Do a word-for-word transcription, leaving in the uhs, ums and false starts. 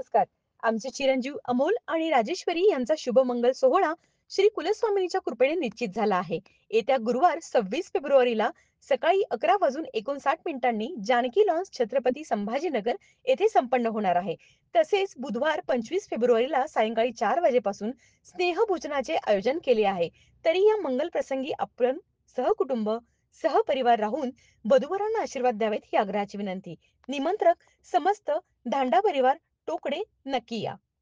नमस्कार. आमचे चिरंजीव अमोल आणि राजेश्वरी यांचा शुभमंगल सोहळा श्री कुलस्वामिनीच्या कृपेने निश्चित झाला आहे. येत्या गुरुवार सव्वीस फेब्रुवारीला सकाळी अकरा वाजून एकोणसाठ मिनिटांनी जानकी लॉन्स छत्रपती संभाजीनगर येथे संपन्न होणार आहे. तसेच बुधवार पंचवीस फेब्रुवारीला सायंकाळी चार वाजेपासून स्नेहभोजनाचे आयोजन केले आहे. तरी या मंगल प्रसंगी आपण सहकुटुंब, सहपरिवार राहून वधूवरांना आशीर्वाद द्यावेत ही आग्रहाची विनंती. निमंत्रक समस्त धांडा परिवार टोकडे नक्की या.